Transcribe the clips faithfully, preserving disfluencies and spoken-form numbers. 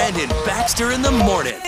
Brandon Baxter in the morning.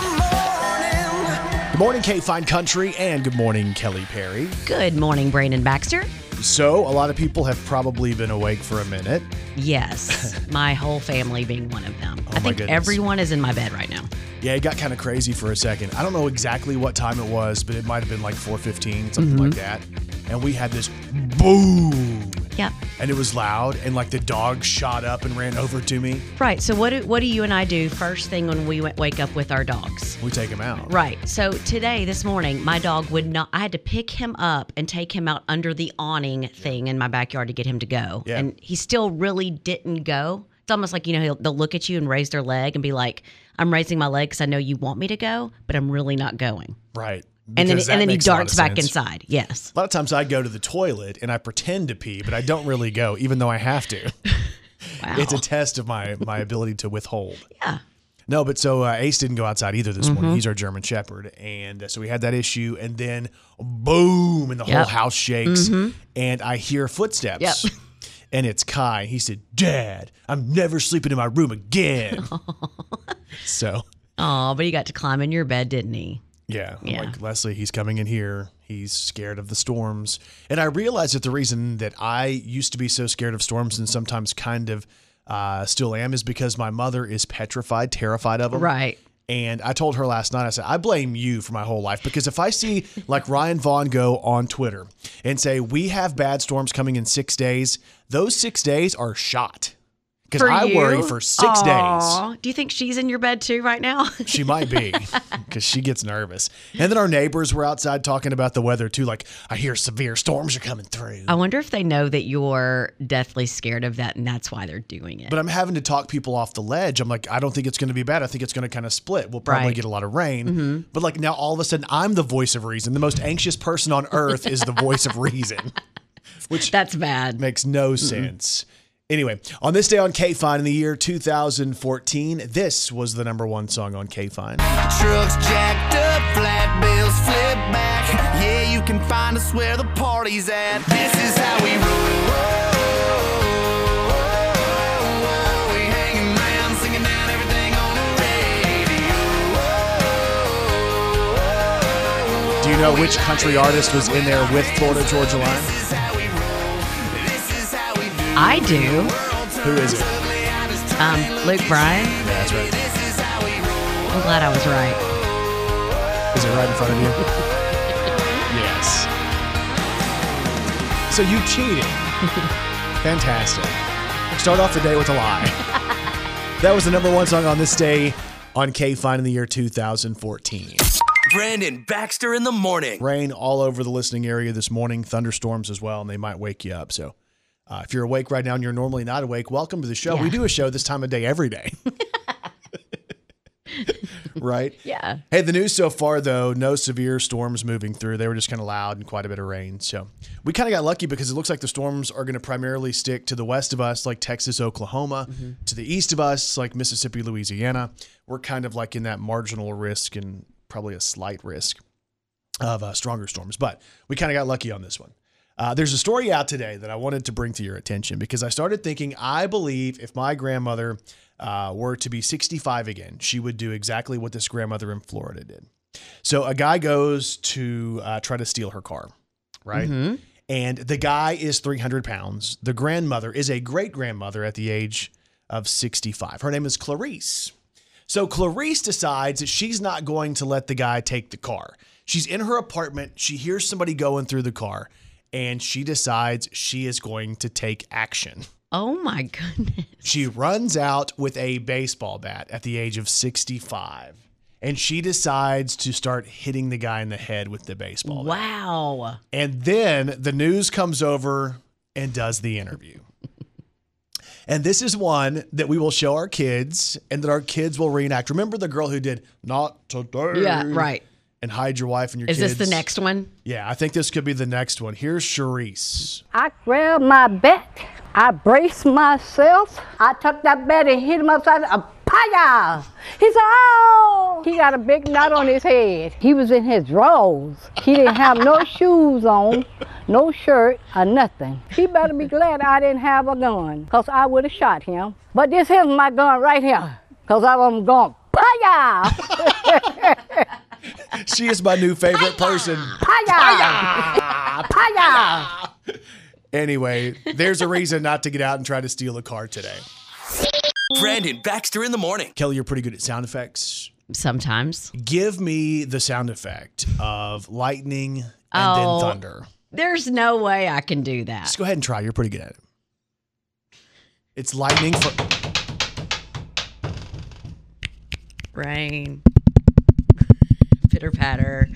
Good morning, K Fine Country, and good morning, Kelly Perry. Good morning, Brandon Baxter. So, a lot of people have probably been awake for a minute. Yes, my whole family being one of them. Oh, I think goodness. everyone is in my bed right now. Yeah, it got kind of crazy for a second. I don't know exactly what time it was, but it might have been like four fifteen, something mm-hmm. like that. And we had this boom. Yep. And it was loud, and like the dog shot up and ran over to me. Right. So what do, what do you and I do first thing when we wake up with our dogs? We take him out. Right. So today, this morning, my dog would not, I had to pick him up and take him out under the awning thing in my backyard to get him to go. Yeah. And he still really didn't go. It's almost like, you know, he'll, they'll look at you and raise their leg and be like, I'm raising my leg because I know you want me to go, but I'm really not going. Right. And then, Because and that then he makes a lot darts of back sense. inside. Yes. A lot of times I go to the toilet and I pretend to pee, but I don't really go, even though I have to. Wow. It's a test of my, my ability to withhold. Yeah. No, but so uh, Ace didn't go outside either this Mm-hmm. morning. He's our German Shepherd. And uh, so we had that issue. And then boom, and the Yep. whole house shakes. Mm-hmm. And I hear footsteps. Yep. And it's Kai. He said, Dad, I'm never sleeping in my room again. So, Oh, but he got to climb in your bed, didn't he? yeah, I'm Yeah. like, Leslie, he's coming in here. He's scared of the storms. And I realized that the reason that I used to be so scared of storms and sometimes kind of uh, still am is because my mother is petrified, terrified of them. Right. And I told her last night, I said, I blame you for my whole life, because if I see like Ryan Vaughn go on Twitter and say, we have bad storms coming in six days, those six days are shot. Because For I you? worry for six Aw. Do you think she's in your bed too right now? days. She might be, because she gets nervous. And then our neighbors were outside talking about the weather too. Like, I hear severe storms are coming through. I wonder if they know that you're deathly scared of that, and that's why they're doing it. But I'm having to talk people off the ledge. I'm like, I don't think it's going to be bad. I think it's going to kind of split. We'll probably Right. get a lot of rain. But like now all of a sudden I'm the voice of reason. The most anxious person on earth is the voice of reason, which That's bad. makes no sense. Anyway, on this day on K-Fine in the year two thousand fourteen, this was the number one song on K-Fine. Trucks jacked up, flat bills flip back. Yeah, you can find us where the party's at. This is how we roll. We hanging around, singing down everything on the radio. Do you know which country artist was in there with Florida Georgia Line? This is how we roll. This is how we do. I do. Who is it? Um, Luke Bryan. Yeah, that's right. This is how we roll. I'm glad I was right. Is it right in front of you? Yes. So you cheated. Fantastic. Start off the day with a lie. That was the number one song on this day on K-Fine in the year two thousand fourteen. Brandon Baxter in the morning. Rain all over the listening area this morning, thunderstorms as well, and they might wake you up. So uh, if you're awake right now and you're normally not awake, welcome to the show. Yeah. We do a show this time of day every day. Right? Yeah. Hey, the news so far, though, no severe storms moving through. They were just kind of loud and quite a bit of rain. So we kind of got lucky because it looks like the storms are going to primarily stick to the west of us, like Texas, Oklahoma, mm-hmm. to the east of us, like Mississippi, Louisiana. We're kind of like in that marginal risk and probably a slight risk of uh, stronger storms. But we kind of got lucky on this one. Uh, there's a story out today that I wanted to bring to your attention because I started thinking, I believe if my grandmother uh, were to be sixty-five again, she would do exactly what this grandmother in Florida did. So a guy goes to uh, try to steal her car, right? Mm-hmm. And the guy is three hundred pounds. The grandmother is a great-grandmother at the age of sixty-five. Her name is Clarice. So Clarice decides that she's not going to let the guy take the car. She's in her apartment. She hears somebody going through the car, and she decides she is going to take action. Oh, my goodness. She runs out with a baseball bat at the age of sixty-five, and she decides to start hitting the guy in the head with the baseball bat. Wow. And then the news comes over and does the interview. And this is one that we will show our kids and that our kids will reenact. Remember the girl who did Not Today? Yeah, right. And Hide Your Wife and Your Is Kids? this the next one? Yeah, I think this could be the next one. Here's Charisse. I grabbed my bat. I braced myself. I took that bat and hit him upside the Paya! He said, oh! He got a big knot on his head. He was in his drawers. He didn't have no shoes on, no shirt, or nothing. He better be glad I didn't have a gun, because I would have shot him. But this is my gun right here. because I'm going, Paya! She is my new favorite person. Paya! Paya! Anyway, there's a reason not to get out and try to steal a car today. Brandon Baxter in the morning. Kelly, you're pretty good at sound effects. Sometimes. Give me the sound effect of lightning and Oh. then thunder. There's no way I can do that. Just go ahead and try. You're pretty good at it. It's lightning for... Rain. Pitter patter.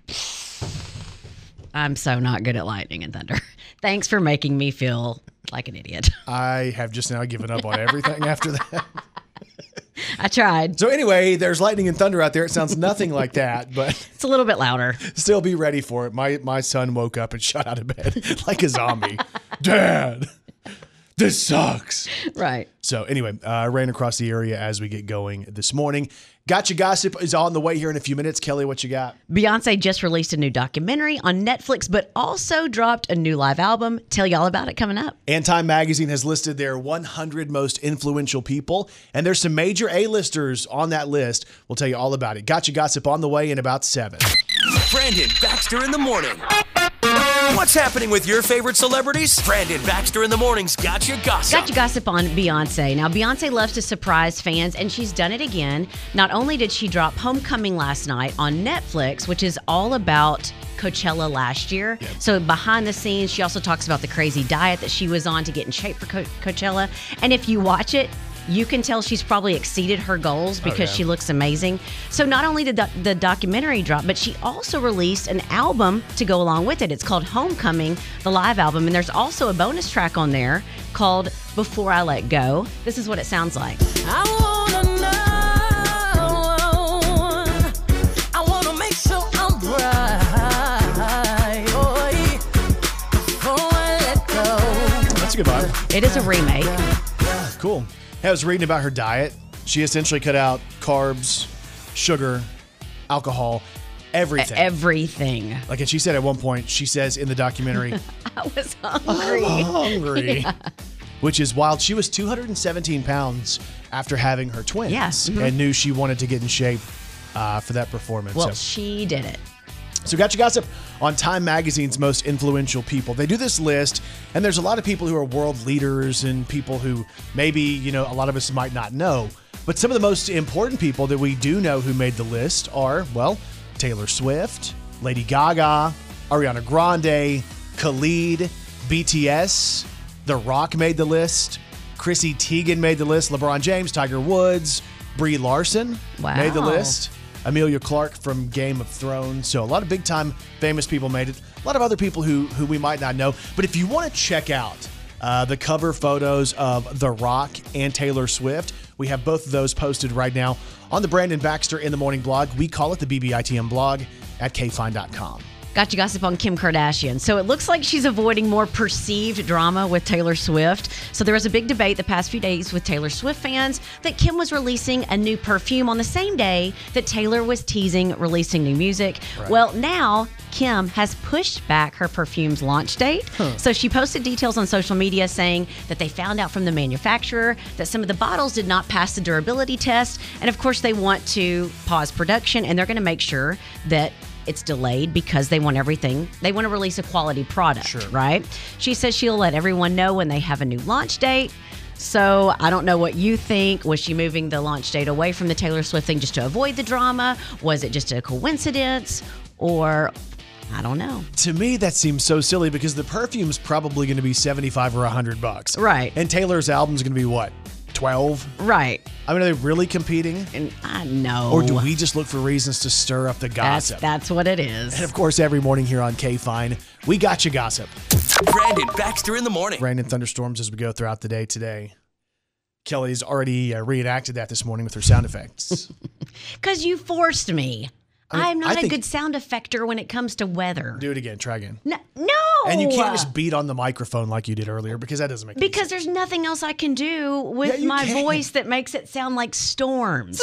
I'm so not good at lightning and thunder. Thanks for making me feel like an idiot. I have just now given up on everything after that. I tried. So anyway, there's lightning and thunder out there. It sounds nothing like that, but It's a little bit louder. still be ready for it. My my son woke up and shot out of bed like a zombie. Dad, this sucks. Right. So anyway, uh, I ran across the area as we get going this morning. Gotcha Gossip is on the way here in a few minutes. Kelly, what you got? Beyonce just released a new documentary on Netflix, but also dropped a new live album. Tell you all about it coming up. And Time Magazine has listed their one hundred most influential people, and there's some major A-listers on that list. We'll tell you all about it. Gotcha Gossip on the way in about seven. Brandon Baxter in the morning. What's happening with your favorite celebrities? Brandon Baxter in the morning's Gotcha Gossip. Got you gossip on Beyonce. Now, Beyonce loves to surprise fans, and she's done it again. Not only did she drop Homecoming last night on Netflix, which is all about Coachella last year. Yep. So behind the scenes, she also talks about the crazy diet that she was on to get in shape for Co- Coachella. And if you watch it, you can tell she's probably exceeded her goals because oh, yeah. she looks amazing. So not only did the, the documentary drop, but she also released an album to go along with it. It's called Homecoming, the live album. And there's also a bonus track on there called Before I Let Go. This is what it sounds like. I wanna know, I wanna make sure I'm right, oh, before I let go. That's a good vibe. It is a remake. Cool. I was reading about her diet. She essentially cut out carbs, sugar, alcohol, everything. Everything. Like, and she said at one point, she says in the documentary, I was hungry. I'm hungry. Yeah. Which is wild. She was two hundred seventeen pounds after having her twins. Yes. Mm-hmm. And knew she wanted to get in shape uh, for that performance. Well, so. she did it. So Gotcha Gossip on Time Magazine's most influential people. They do this list, and there's a lot of people who are world leaders and people who maybe, you know, a lot of us might not know. But some of the most important people that we do know who made the list are, well, Taylor Swift, Lady Gaga, Ariana Grande, Khalid, B T S, The Rock made the list, Chrissy Teigen made the list, LeBron James, Tiger Woods, Brie Larson Wow. made the list. Amelia Clark from Game of Thrones. So a lot of big time famous people made it. A lot of other people who who we might not know. But if you want to check out uh, the cover photos of The Rock and Taylor Swift, we have both of those posted right now on the Brandon Baxter in the Morning blog. We call it the B B I T M blog at k fine dot com. Got you gossip on Kim Kardashian. So it looks like she's avoiding more perceived drama with Taylor Swift. So there was a big debate the past few days with Taylor Swift fans that Kim was releasing a new perfume on the same day that Taylor was teasing releasing new music. Right. Well, now Kim has pushed back her perfume's launch date. Huh. So she posted details on social media saying that they found out from the manufacturer that some of the bottles did not pass the durability test. And of course, they want to pause production, and they're going to make sure that it's delayed because they want everything. They want to release a quality product, sure. right? She says she'll let everyone know when they have a new launch date. So I don't know what you think. Was she moving the launch date away from the Taylor Swift thing just to avoid the drama? Was it just a coincidence? Or I don't know. To me, that seems so silly because the perfume's probably going to be seventy-five or one hundred bucks. Right. And Taylor's album's going to be what? twelve? Right. I mean, are they really competing? And I know. Or do we just look for reasons to stir up the gossip? That's, that's what it is. And of course, every morning here on K-Fine, we got you gossip. Brandon Baxter in the morning. Rain and thunderstorms as we go throughout the day today. Kelly's already uh, reenacted that this morning with her sound effects. Because you forced me. I mean, I'm not I a think, good sound effector when it comes to weather. Do it again. Try again. No. no. And you can't just beat on the microphone like you did earlier because that doesn't make any Because sense. there's nothing else I can do with yeah, my can. voice that makes it sound like storms.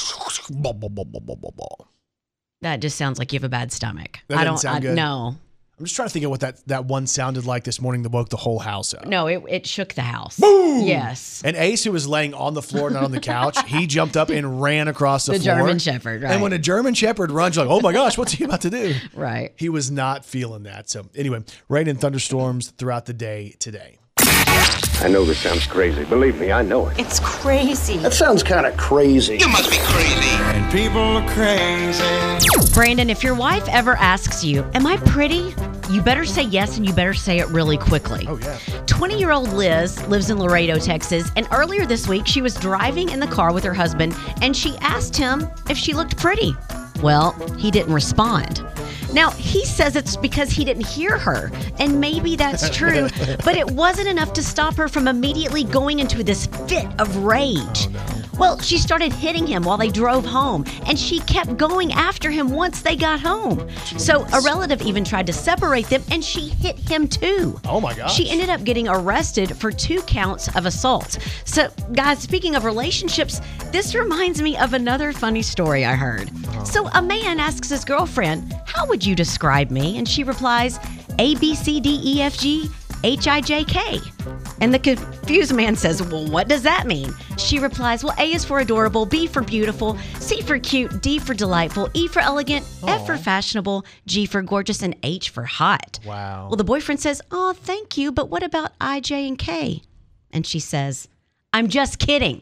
That just sounds like you have a bad stomach. That I doesn't don't sound I, good. No. I'm just trying to think of what that, that one sounded like this morning that woke the whole house up. No, it, it shook the house. Boom! Yes. And Ace, who was laying on the floor, not on the couch, he jumped up and ran across the, The floor. German Shepherd, right. And when a German Shepherd runs, you're like, oh my gosh, what's he about to do? Right. He was not feeling that. So anyway, rain and thunderstorms throughout the day today. I know this sounds crazy. Believe me, I know it. It's crazy. That sounds kind of crazy. You must be crazy. And people are crazy. Brandon, if your wife ever asks you, am I pretty? You better say yes, and you better say it really quickly. Oh, yeah. twenty-year-old Liz lives in Laredo, Texas, and earlier this week she was driving in the car with her husband, and she asked him if she looked pretty. Well, he didn't respond. Now, he says it's because he didn't hear her, and maybe that's true, but it wasn't enough to stop her from immediately going into this fit of rage. Oh, no. Well, she started hitting him while they drove home, and she kept going after him once they got home. Jeez. So a relative even tried to separate them, and she hit him too. Oh my gosh. She ended up getting arrested for two counts of assault. So, guys, speaking of relationships, this reminds me of another funny story I heard. Oh. So a man asks his girlfriend, how would you describe me? And she replies, A, B, C, D, E, F, G, H, I, J, K. And the confused man says, well, what does that mean? She replies, well, A is for adorable, B for beautiful, C for cute, D for delightful, E for elegant, Aww. F for fashionable, G for gorgeous, and H for hot. Wow. Well, the boyfriend says, oh, thank you, but what about I, J, and K? And she says, I'm just kidding.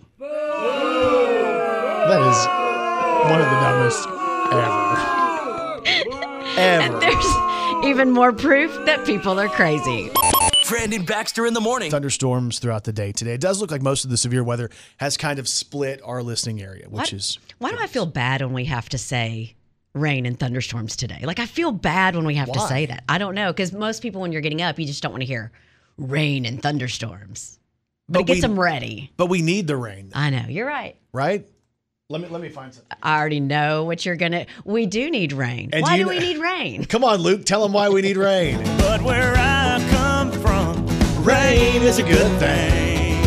That is one of the dumbest ever. Ever. And there's even more proof that people are crazy. Brandon Baxter in the morning. Thunderstorms throughout the day today. It does look like most of the severe weather has kind of split our listening area, which Why, is... Why do I feel bad when we have to say rain and thunderstorms today? Like, I feel bad when we have Why? to say that. I don't know, because most people, when you're getting up, you just don't want to hear rain and thunderstorms. But, But it gets we- them ready. But we need the rain, I know. You're right. right? Let me let me find something. I already know what you're going to... We do need rain. And Why do do you we kn- need rain? Come on, Luke. Tell them why we need rain. But where I come from, rain is a good thing.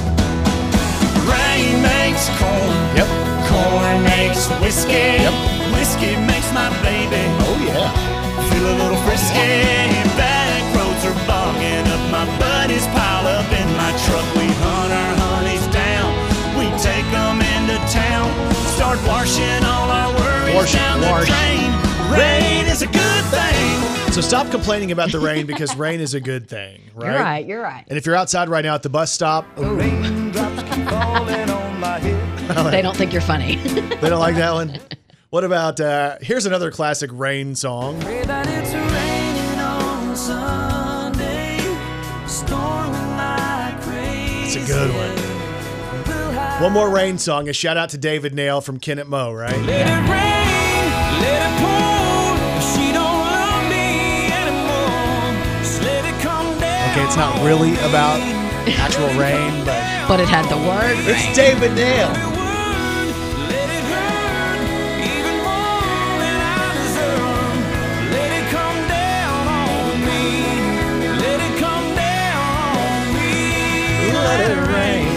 Rain makes corn. Yep. Corn makes whiskey. Yep. Whiskey makes my baby Oh, yeah. feel a little frisky. Back roads are bogging up. My buddies pile up in my truck. We hunt our honeys down. We take them into town. Start washing all our worries Wash, down the wash. drain. Rain is a good thing. So stop complaining about the rain because rain is a good thing, right? You're right. You're right. And if you're outside right now at the bus stop, Raindrops keep falling on my head. They don't think you're funny. they don't like that one. What about, uh, here's another classic rain song. Pray that it's raining on Sunday, storming like crazy. It's a good one. One more rain song. A shout out to David Nail from Kennett Moe, right? Let it rain, let it pour. She don't love me anymore. Just let it come down. Okay, it's not really about actual rain, but But it had the word rain. it's David Nail. Let it hurt even more than I deserve. Let it come down on me. Let it come down on me. Let it rain.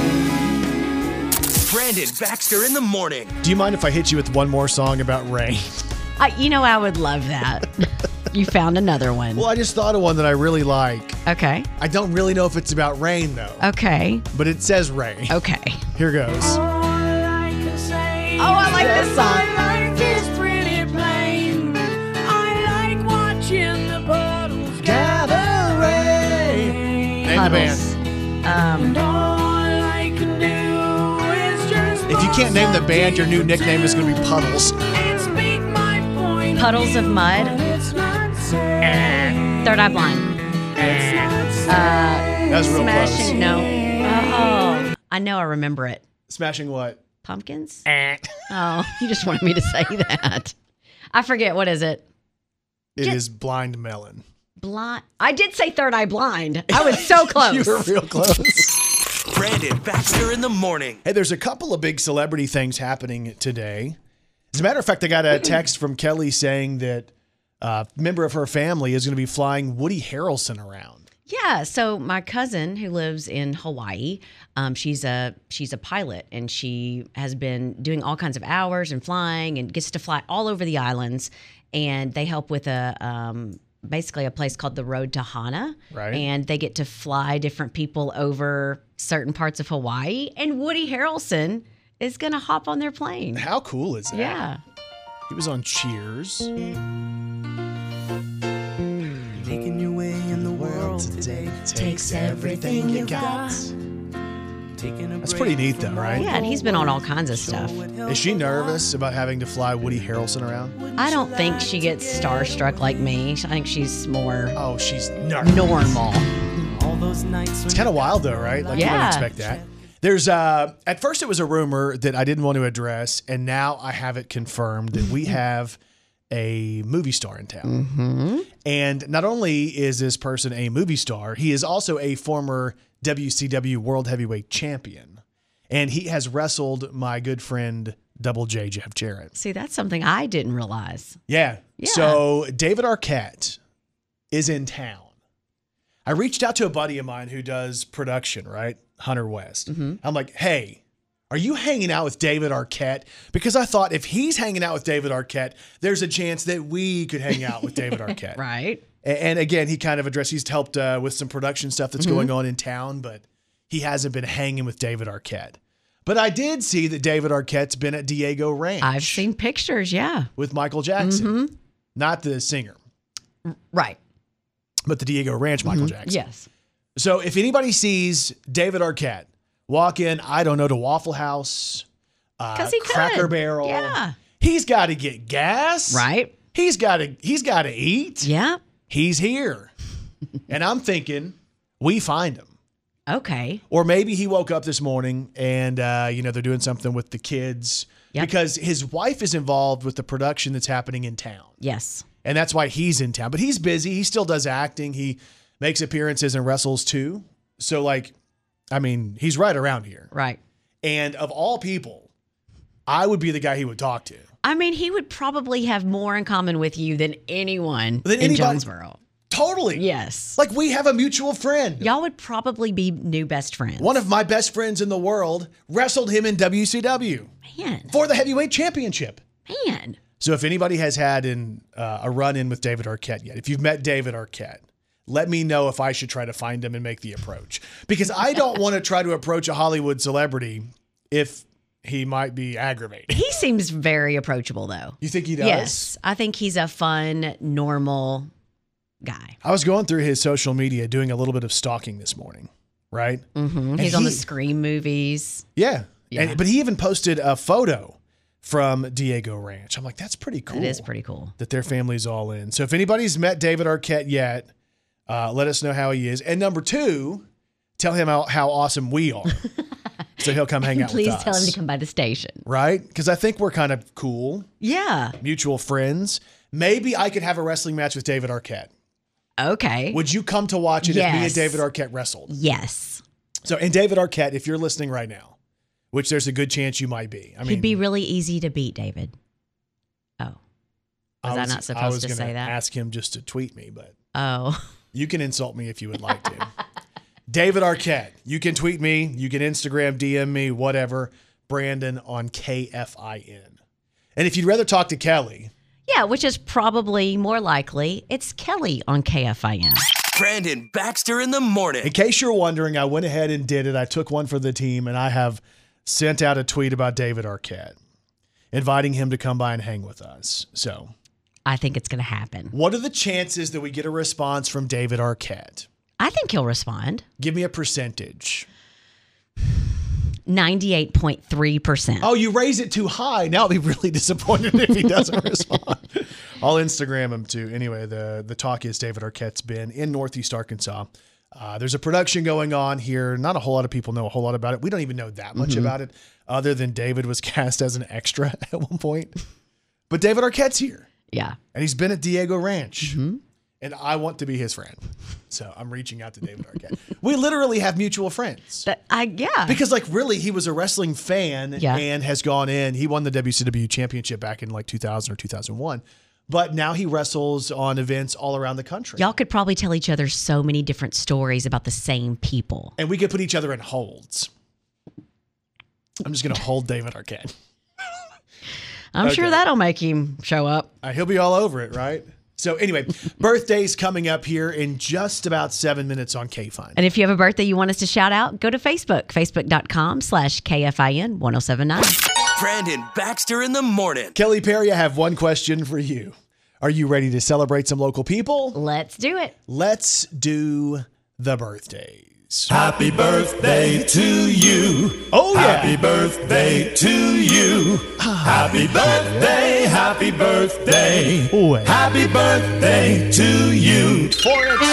Brandon Baxter in the morning. Do you mind if I hit you with one more song about rain? I, you know, I would love that. You found another one. Well, I just thought of one that I really like. Okay. I don't really know if it's about rain, though, Okay. but it says rain. Okay. Here goes. All I can say Oh, I like this song. my life is pretty plain. I like watching the puddles gather rain. Name the band. Um, All I can do is just If you can't name the band, your new nickname is going to be Puddles. and speak my point. Puddles of Mud. It's not safe. Third Eye Blind. It's not safe. That was real Smashing. close. No. Oh, I know. I remember it. Smashing what? Pumpkins. Oh, you just wanted me to say that. I forget. What is it? It Just- is Blind Melon. Blind. I did say Third Eye Blind. I was so close. You were real close. Brandon Baxter in the morning. Hey, there's a couple of big celebrity things happening today. As a matter of fact, I got a text from Kelly saying that a member of her family is going to be flying Woody Harrelson around. Yeah, so my cousin who lives in Hawaii, um, she's a she's a pilot, and she has been doing all kinds of hours and flying, and gets to fly all over the islands. And they help with a um, basically a place called the Road to Hana. Right. And they get to fly different people over certain parts of Hawaii. And Woody Harrelson is going to hop on their plane. How cool is that? Yeah. He was on Cheers. Making your way in the world today takes everything you got. Taking a That's pretty neat, though, right? Yeah, and he's been on all kinds of stuff. Is she nervous about having to fly Woody Harrelson around? I don't think she gets starstruck like me. I think she's more Oh, she's nervous. normal. all those nights. It's kind of wild, though, right? Like, you Yeah. don't expect that. There's, uh, at first it was a rumor that I didn't want to address, and now I have it confirmed that we have a movie star in town. Mm-hmm. And not only is this person a movie star, he is also a former W C W World Heavyweight Champion. And he has wrestled my good friend Double J, Jeff Jarrett. See, that's something I didn't realize. Yeah. Yeah. So David Arquette is in town. I reached out to a buddy of mine who does production, right? Hunter West. Mm-hmm. I'm like, hey, are you hanging out with David Arquette? Because I thought if he's hanging out with David Arquette, there's a chance that we could hang out with David Arquette. Right. A- And again, he kind of addressed, he's helped uh, with some production stuff that's Mm-hmm. going on in town, but he hasn't been hanging with David Arquette. But I did see that David Arquette's been at Diego Ranch I've seen pictures, yeah. with Michael Jackson, Mm-hmm. not the singer, Right. but the Diego Ranch Michael Jackson. Yes. So if anybody sees David Arquette walk in, I don't know, to Waffle House, uh, 'Cause he could. Cracker Barrel, Yeah. he's got to get gas, Right. He's got to he's got to eat. Yeah. He's here, and I'm thinking we find him, Okay. or maybe he woke up this morning and uh, you know they're doing something with the kids Yep. because his wife is involved with the production that's happening in town. Yes. And that's why he's in town. But he's busy. He still does acting. He makes appearances and wrestles too. So, like, I mean, he's right around here. Right. And of all people, I would be the guy he would talk to. I mean, he would probably have more in common with you than anyone Than in anybody- Jonesboro. Totally. Yes. Like, we have a mutual friend. Y'all would probably be new best friends. One of my best friends in the world wrestled him in W C W Man. for the heavyweight championship. Man. So if anybody has had an, uh, a run-in with David Arquette yet, if you've met David Arquette, let me know if I should try to find him and make the approach. Because I don't want to try to approach a Hollywood celebrity if he might be aggravating. He seems very approachable, though. You think he does? Yes. I think he's a fun, normal guy. I was going through his social media doing a little bit of stalking this morning, right? Mm-hmm. And He's on the he- Scream movies. Yeah. Yeah. And, but he even posted a photo from Diego Ranch. I'm like, that's pretty cool. It is pretty cool. That their family's all in. So if anybody's met David Arquette yet, uh, let us know how he is. And number two, tell him how, how awesome we are. So he'll come hang out Please with us. tell him to come by the station. Right? Because I think we're kind of cool, Yeah. mutual friends. Maybe I could have a wrestling match with David Arquette. Okay. Would you come to watch it if me and Yes. David Arquette wrestled? Yes. So, and David Arquette, if you're listening right now, which there's a good chance you might be. I mean, He'd be really easy to beat, David. Oh. Was I, was- not supposed I was to gonna say that? ask him just to tweet me, but Oh. you can insult me if you would like to. David Arquette, you can tweet me, you can Instagram, D M me, whatever. Brandon on K F I N. And if you'd rather talk to Kelly, Yeah, which is probably more likely. It's Kelly on K F I N. Brandon Baxter in the morning. in case you're wondering, I went ahead and did it. I took one for the team, and I have sent out a tweet about David Arquette, inviting him to come by and hang with us. So, I think it's going to happen. what are the chances that we get a response from David Arquette? I think he'll respond. Give me a percentage. ninety-eight point three percent. Oh, you raise it too high. Now I'll be really disappointed if he doesn't respond. I'll Instagram him too. Anyway, the, the talk is David Arquette's been in Northeast Arkansas. Uh, there's a production going on here. Not a whole lot of people know a whole lot about it. We don't even know that much Mm-hmm. about it, other than David was cast as an extra at one point. But David Arquette's here, Yeah. and he's been at Diego Ranch. Mm-hmm. And I want to be his friend. So I'm reaching out to David Arquette. We literally have mutual friends. That, I yeah. Because, like, really, he was a wrestling fan Yeah. and has gone in. He won the W C W championship back in, like, two thousand or two thousand one. But now he wrestles on events all around the country. Y'all could probably tell each other so many different stories about the same people. And we could put each other in holds. I'm just going to hold David Arquette. I'm Okay. sure that'll make him show up. Uh, he'll be all over it, right? So anyway, birthdays coming up here in just about seven minutes on K-Fine. And if you have a birthday you want us to shout out, go to Facebook, facebook.com slash KFIN 1079. Brandon Baxter in the morning. Kelly Perry, I have one question for you. Are you ready to celebrate some local people? Let's do it. Let's do the birthdays. Happy birthday to you. Oh, yeah. Happy birthday to you. Happy birthday, happy birthday. Oh, yeah. Happy birthday to you. For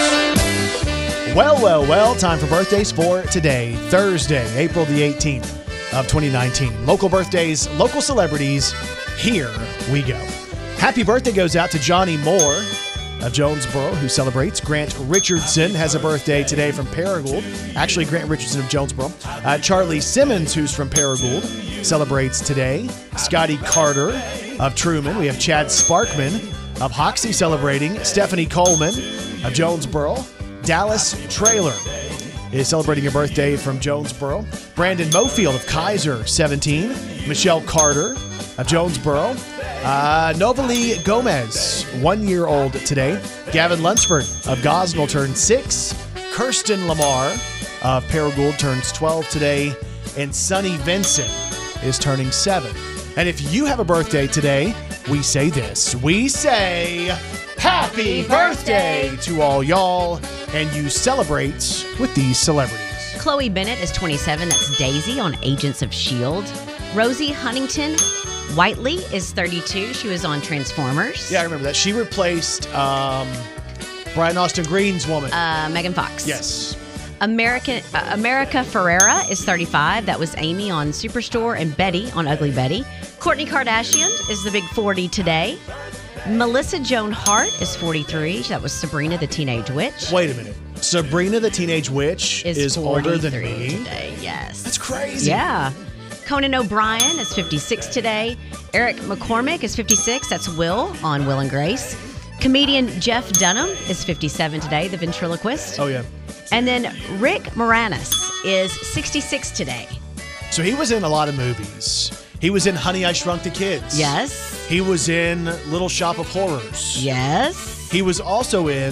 it. Well, well, well, time for birthdays for today, Thursday, April the eighteenth of twenty nineteen. Local birthdays, local celebrities. Here we go. Happy birthday goes out to Johnny Moore of Jonesboro, who celebrates. Grant Richardson has a birthday today from Paragould. Actually, Grant Richardson of Jonesboro. Uh, Charlie Simmons, who's from Paragould, celebrates today. Scotty Carter of Truman. We have Chad Sparkman of Hoxie celebrating. Stephanie Coleman of Jonesboro. Dallas Traylor is celebrating a birthday from Jonesboro. Brandon Mofield of Kaiser, seventeen. Michelle Carter of Jonesboro. Uh, Novalee Gomez, one year old today. Gavin Lunsford of Gosnell turned six. Kirsten Lamar of Paragould turns twelve today. And Sonny Vincent is turning seven. And if you have a birthday today, we say this. We say happy birthday to all y'all. And you celebrate with these celebrities. Chloe Bennett is twenty-seven. That's Daisy on Agents of S H I E L D. Rosie Huntington Whiteley is thirty-two. She was on Transformers. Yeah, I remember that. She replaced um, Brian Austin Green's woman. Uh, Megan Fox. Yes. American, uh, America Ferrera is thirty-five. That was Amy on Superstore and Betty on Ugly Betty. Kourtney Kardashian is the big forty today. Melissa Joan Hart is forty-three. That was Sabrina the Teenage Witch. Wait a minute. Sabrina the Teenage Witch is, Is older than forty-three me? today. Yes. That's crazy. Yeah. Conan O'Brien is fifty-six today. Eric McCormick is fifty-six. That's Will on Will and Grace. Comedian Jeff Dunham is fifty-seven today, the ventriloquist. Oh, yeah. And then Rick Moranis is sixty-six today. So he was in a lot of movies. He was in Honey, I Shrunk the Kids. Yes. He was in Little Shop of Horrors. Yes. He was also in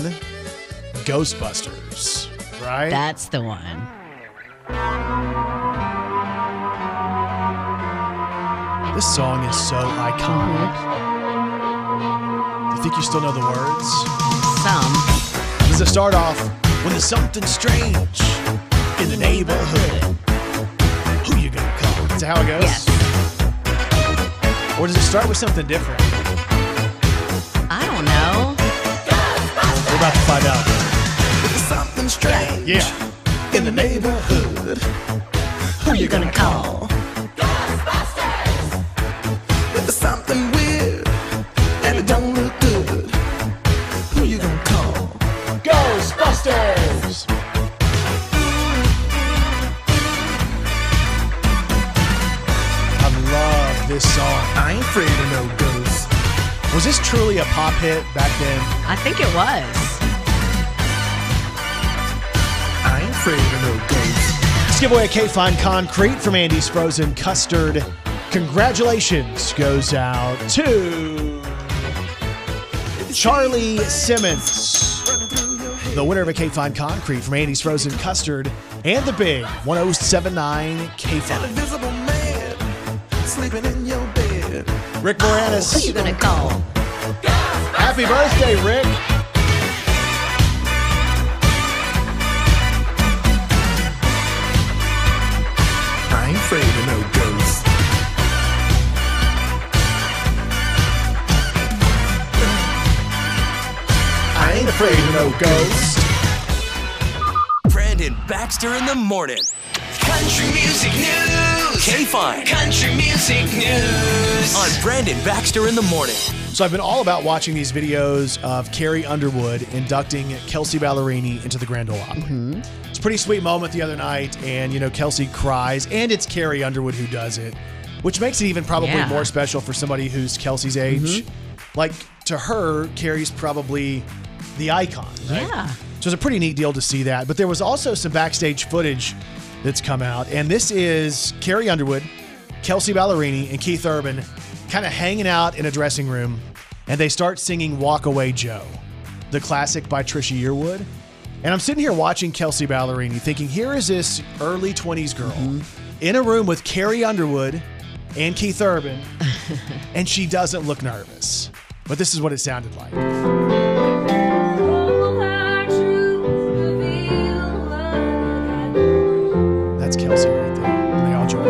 Ghostbusters, right? That's the one. This song is so iconic. Do you think you still know the words? Some. Does it start off, when there's something strange in the neighborhood? Who you gonna call? Is that how it goes? Yes. Or does it start with something different? I don't know. We're about to find out. Something strange Yeah. in the neighborhood. Who you gonna call? There's something weird and it don't look good. Who you gonna call? Ghostbusters! I love this song. I ain't afraid of no ghosts. Was this truly a pop hit back then? I think it was. I ain't afraid of no ghosts. Let's give away a K-Fine Concrete from Andy's Frozen Custard. Congratulations goes out to Charlie Simmons, the winner of a K-Fine Concrete from Andy's Frozen Custard and the big one oh seven nine K-Fine. Invisible man sleeping in your bed. Rick Who you Moranis, gonna call? happy birthday, Rick. I ain't afraid of no ghosts. I ain't afraid of no ghost. Brandon Baxter in the morning. Country music news. K-Fine Country music news. on Brandon Baxter in the morning. So I've been all about watching these videos of Carrie Underwood inducting Kelsey Ballerini into the Grand Ole Opry. Mm-hmm. It's a pretty sweet moment the other night, and, you know, Kelsey cries, and it's Carrie Underwood who does it, which makes it even probably Yeah. more special for somebody who's Kelsey's age. Like, to her, Carrie's probably the icon, right? Yeah. So it's a pretty neat deal to see that. But there was also some backstage footage that's come out, and this is Carrie Underwood, Kelsey Ballerini, and Keith Urban kind of hanging out in a dressing room and they start singing Walk Away Joe, the classic by Trisha Yearwood. And I'm sitting here watching Kelsey Ballerini thinking, here is this early twenties girl mm-hmm. in a room with Carrie Underwood and Keith Urban, and she doesn't look nervous. But this is what it sounded like. That's Kelsey right there. And they all join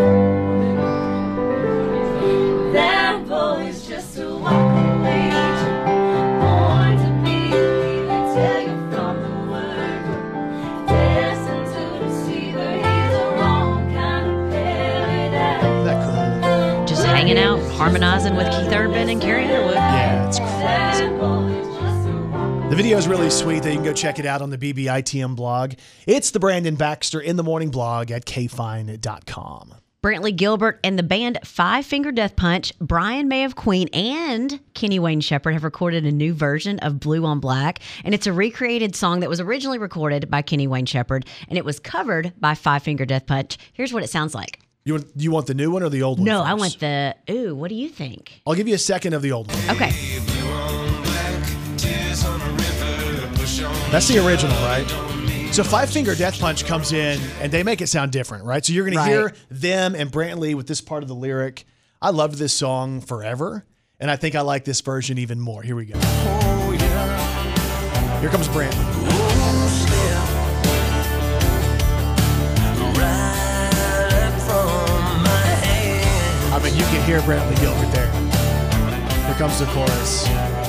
in. That boy's just a walk away, born to be the tell you from the word, destined to deceive her. He's a wrong kind of paradise. Isn't that cool? Just hanging out, harmonizing with Keith Urban and Carrie Underwood. Yeah, it's crazy. The video is really sweet. You can go check it out on the B B I T M blog. It's the Brandon Baxter in the Morning blog at k fine dot com. Brantley Gilbert and the band Five Finger Death Punch, Brian May of Queen, and Kenny Wayne Shepherd have recorded a new version of Blue on Black. And it's a recreated song that was originally recorded by Kenny Wayne Shepherd, and it was covered by Five Finger Death Punch. Here's what it sounds like. You want, you want the new one or the old one? No, first? I want the, ooh, what do you think? I'll give you a second of the old one. Okay. That's the original, right? So Five Finger Death Punch comes in and they make it sound different, right? So you're going Right. to hear them and Brantley with this part of the lyric. I loved this song forever, and I think I like this version even more. Here we go. Here comes Brantley. I mean, you can hear Brantley Gilbert there. Here comes the chorus.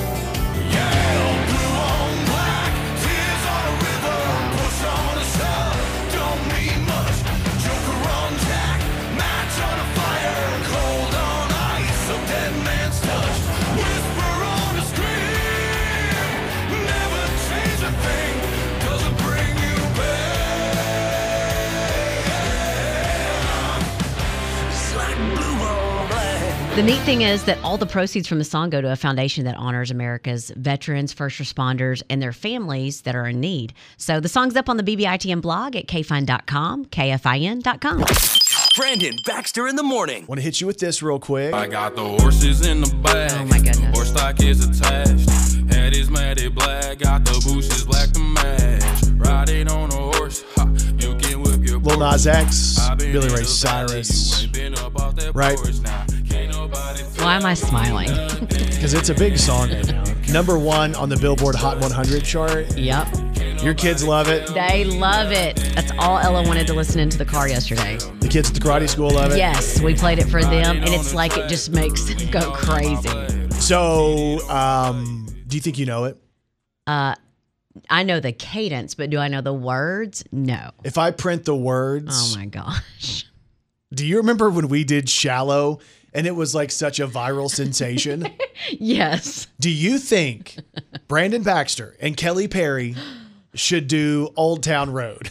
The neat thing is that all the proceeds from the song go to a foundation that honors America's veterans, first responders, and their families that are in need. So the song's up on the B B I T M blog at k fine dot com, K F I N dot com. Brandon Baxter in the morning. Want to hit you with this real quick. I got the horses in the back. Oh my goodness. Horse stock is attached. Head is matted black. Got the bushes black to match. Riding on a horse. Ha, you can whip your Lil Nas X, I've been Billy in Ray the valley, Cyrus. you ain't been up off that Right. porch now. Can't nobody Why am I smiling? Because it's a big song right now. Number one on the Billboard Hot one hundred chart. Yep. Your kids love it. They love it. That's all Ella wanted to listen into the car yesterday. The kids at the karate school love it. Yes, we played it for them, and it's like it just makes them go crazy. So, um, do you think you know it? Uh, I know the cadence, but do I know the words? No. If I print the words. Oh my gosh. Do you remember when we did Shallow and it was like such a viral sensation? Yes. Do you think Brandon Baxter and Kelly Perry should do Old Town Road?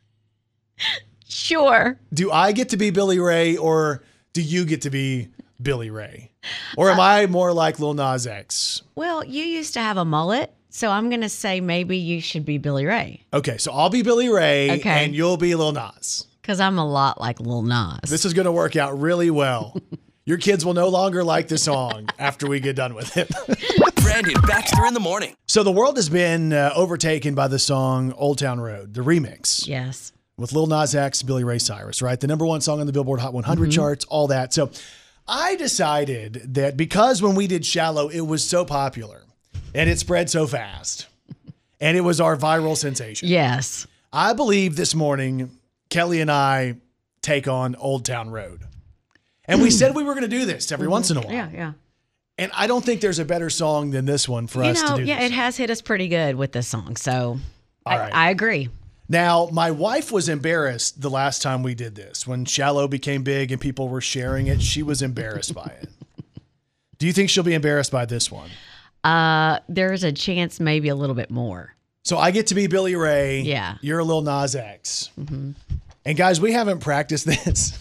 Sure. Do I get to be Billy Ray or do you get to be Billy Ray? Or am I more like Lil Nas X? Well, you used to have a mullet, so I'm going to say maybe you should be Billy Ray. Okay, so I'll be Billy Ray Okay. and you'll be Lil Nas. Because I'm a lot like Lil Nas. This is going to work out really well. Your kids will no longer like the song after we get done with it. Brandon Baxter in the morning. So the world has been uh, overtaken by the song Old Town Road, the remix. Yes. With Lil Nas X, Billy Ray Cyrus, right? The number one song on the Billboard Hot one hundred Mm-hmm. charts, all that. So I decided that because when we did Shallow, it was so popular and it spread so fast and it was our viral sensation. Yes. I believe this morning, Kelly and I take on Old Town Road. And we said we were going to do this every once in a while. Yeah, yeah. And I don't think there's a better song than this one for You us know, to do yeah, this. it has hit us pretty good with this song. So I, All right. I agree. Now, my wife was embarrassed the last time we did this. When Shallow became big and people were sharing it, she was embarrassed by it. Do you think she'll be embarrassed by this one? Uh, there's a chance maybe a little bit more. So I get to be Billy Ray. Yeah. You're a Lil Nas X. Mm-hmm. And guys, we haven't practiced this.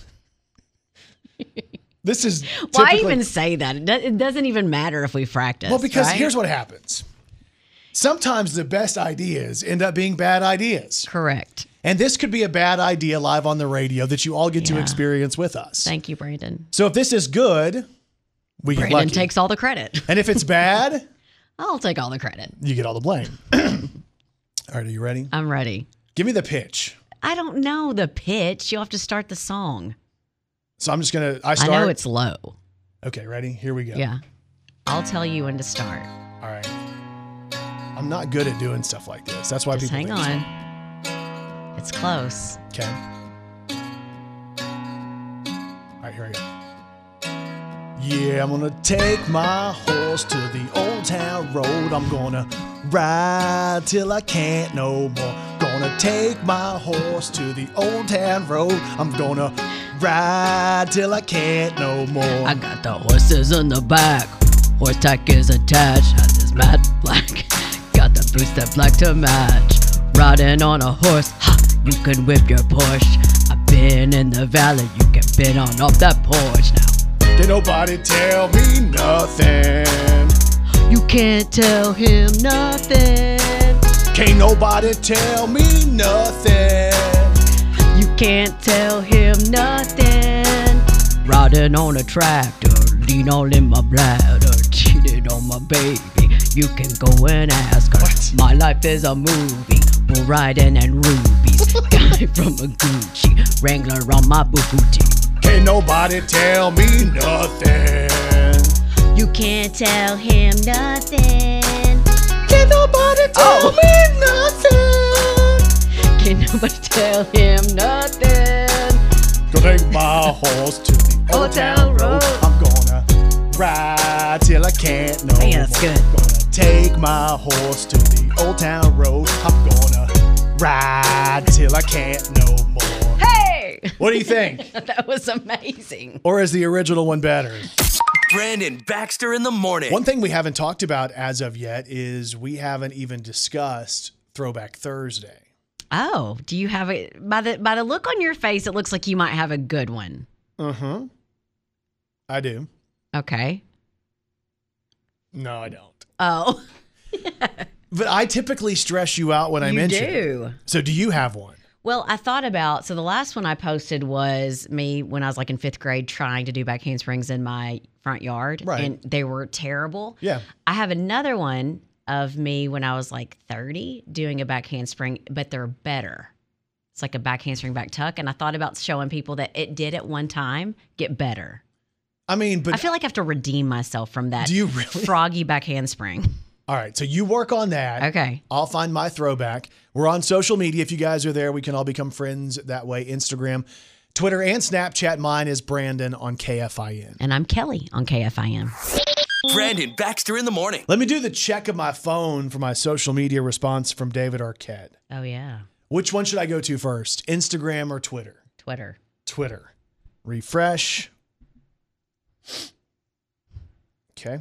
This is Why typically- even say that? It, do- it doesn't even matter if we practice. Well, because right? here's what happens. Sometimes the best ideas end up being bad ideas. Correct. And this could be a bad idea live on the radio that you all get to Yeah. experience with us. Thank you, Brandon. So if this is good, we get Brandon lucky. takes all the credit. And if it's bad, I'll take all the credit. you get all the blame. All right, are you ready? I'm ready. Give me the pitch. I don't know the pitch. You'll have to start the song. So I'm just going to, I I start. know it's low. Okay, ready? Here we go. Yeah. I'll tell you when to start. All right. I'm not good at doing stuff like this. That's why Just people hang think on. It's close. Okay. All right, here I go. Yeah, I'm gonna take my horse to the old town road. I'm gonna ride till I can't no more. Gonna take my horse to the old town road. I'm gonna ride till I can't no more. I got the horses in the back. Horse tack is attached. Has this matte black. Got the boots that black to match. Riding on a horse, ha, you can whip your Porsche. I've been in the valley, you can bid on off that porch now. Can't nobody tell me nothing. You can't tell him nothing. Can't nobody tell me nothing. You can't tell him nothing. Riding on a tractor, lean all in my bladder, cheated on my baby. You can go and ask her. What? My life is a movie. Bull riding and rubies. Guy from a Gucci, Wrangler on my booty. Can't nobody tell me nothing. You can't tell him nothing. Can't nobody tell Oh. me nothing. Can't nobody tell him nothing. Gonna take my horse to the old Old town town road. road. I'm gonna ride till I can't no Hey, that's more. good. Gonna take my horse to the old town road. I'm gonna ride till I can't no more. Hey! What do you think? That was amazing. Or is the original one better? Brandon Baxter in the morning. One thing we haven't talked about as of yet is we haven't even discussed Throwback Thursday. Oh, do you have a by the by the look on your face? It looks like you might have a good one. Uh-huh. I do. Okay. No, I don't. Oh, But I typically stress you out when I you mention it. do. So do you have one? Well, I thought about so the last one I posted was me when I was like in fifth grade trying to do back handsprings in my front yard, Right. and they were terrible. Yeah. I have another one of me when I was like thirty doing a back handspring, but they're better. It's like a back handspring back tuck, and I thought about showing people that it did at one time get better. I mean, but I feel like I have to redeem myself from that. Do you really? froggy back handspring? all right, so you work on that. Okay. I'll find my throwback. We're on social media. If you guys are there, we can all become friends that way. Instagram, Twitter, and Snapchat. Mine is Brandon on K F I N. And I'm Kelly on K F I N. Brandon Baxter in the morning. Let me do the check of my phone for my social media response from David Arquette. Oh, yeah. Which one should I go to first, Instagram or Twitter? Twitter. Twitter. Refresh. Okay.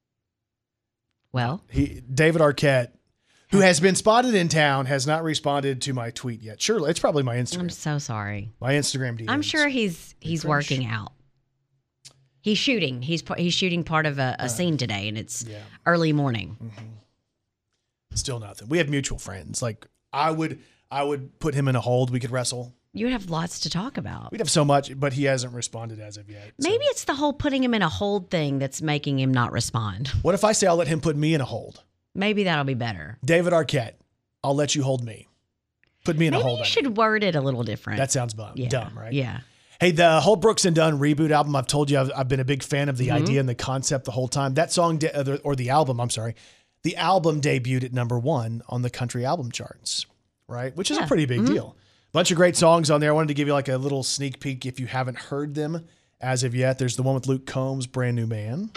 Well, He David Arquette, who has been spotted in town, has not responded to my tweet yet. Sure, it's probably my I'm Instagram. so sorry. My Instagram D Ms. I'm sure he's he's Refresh. working out. He's shooting. He's par- he's shooting part of a, a scene today, and it's yeah. early morning. Still nothing. We have mutual friends. Like I would, I would put him in a hold. We could wrestle. You would have lots to talk about. We'd have so much, but he hasn't responded as of yet. so. Maybe it's the whole putting him in a hold thing that's making him not respond. What if I say I'll let him put me in a hold? Maybe that'll be better. David Arquette, I'll let you hold me. Put me in a Maybe hold. you on should word it a little different. That sounds bum, yeah. dumb, right? Yeah. Hey, the whole Brooks and Dunn reboot album, I've told you I've, I've been a big fan of the Mm-hmm. idea and the concept the whole time. That song, de- or the album, I'm sorry, the album debuted at number one on the country album charts, right? Which is Yeah. a pretty big Mhm. deal. Bunch of great songs on there. I wanted to give you like a little sneak peek if you haven't heard them as of yet. There's the one with Luke Combs, Brand New Man.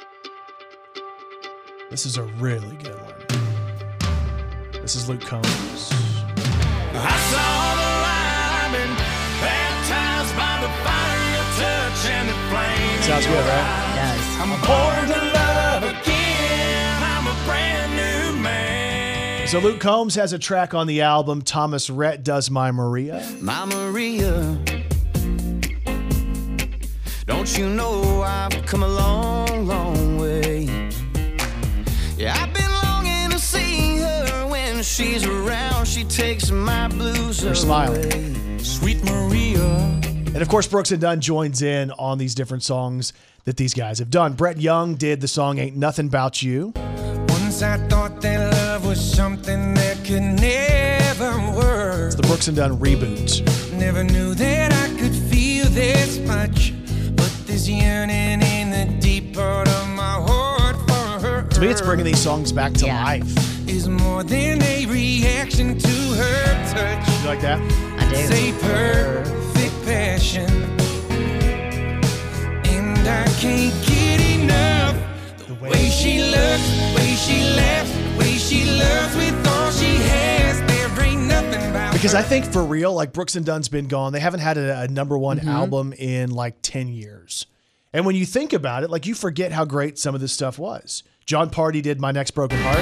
This is a really good one. This is Luke Combs. I saw the light, been baptized by the fire, your touch and the flame. Sounds good, right? It does. I'm born to love again. I'm a brand new man. So Luke Combs has a track on the album. Thomas Rhett does My Maria. My Maria, don't you know I've come a long, long way? Yeah, I've been longing to see her. When she's around, she takes my blues They're away. smiling. Sweet Maria. And of course, Brooks and Dunn joins in on these different songs that these guys have done. Brett Young did the song Ain't Nothing About You. Once I thought that love was something that could never work. It's the Brooks and Dunn reboot. Never knew that I could feel this much. But this yearning in the deep part of my heart for her. To me, it's bringing these songs back to Yeah. life. Is more than a reaction to her touch. You like that? I do. Say perfect passion. And I can't get enough. The way she looks, way she laughs, way she loves with all she has. There ain't nothing about Because her. I think for real, like Brooks and Dunn's been gone. They haven't had a, a number one Mm-hmm. album in like ten years. And when you think about it, like you forget how great some of this stuff was. John Party did My Next Broken Heart.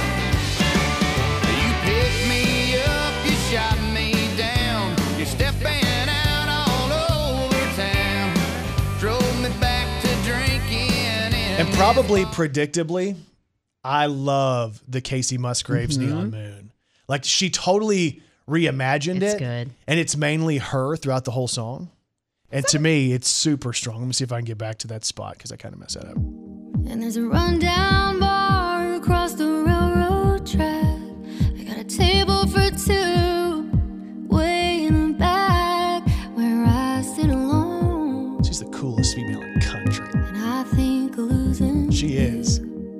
You picked me up, you shot me down. You're stepping out all over town. Drove me back to drinking. And probably predictably, I love the Casey Musgraves Neon Moon. Like she totally reimagined It's it. good. And it's mainly her throughout the whole song. And to me, it's super strong. Let me see if I can get back to that spot because I kind of messed that up. And there's a rundown bar across the railroad track. I got a table for two, way in the back, where I sit alone. She's the coolest female in country. And I think of losing. She is.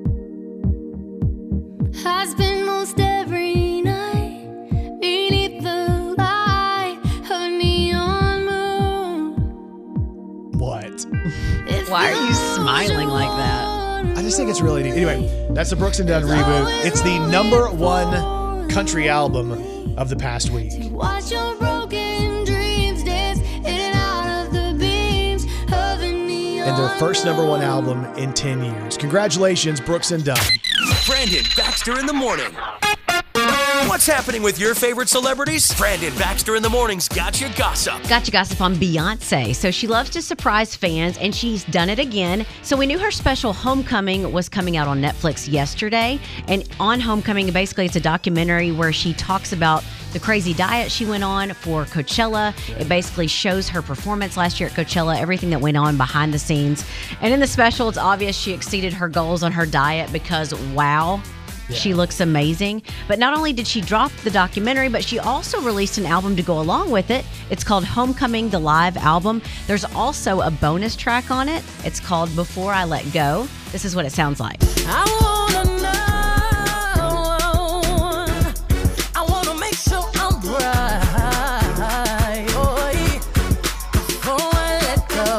I spend most every night beneath the light of neon moon. What? Why are you smiling like that? I just think it's really neat. Anyway, that's the Brooks and Dunn reboot. It's the number one country album of the past week. Watch your broken dreams dance in and out of the beams of a neon And their first number one album in ten years. Congratulations, Brooks and Dunn. Brandon Baxter in the morning. What's happening with your favorite celebrities? Brandon Baxter in the morning's got you gossip. Got you gossip on Beyonce. So she loves to surprise fans, and she's done it again. So we knew her special Homecoming was coming out on Netflix yesterday. And on Homecoming, basically, it's a documentary where she talks about the crazy diet she went on for Coachella. It basically shows her performance last year at Coachella, everything that went on behind the scenes. And in the special, it's obvious she exceeded her goals on her diet because, wow, she looks amazing. But not only did she drop the documentary, but she also released an album to go along with it. It's called Homecoming, the live album. There's also a bonus track on it. It's called Before I Let Go. This is what it sounds like. I wanna know. I wanna make sure I'm right. Oh, before I let go.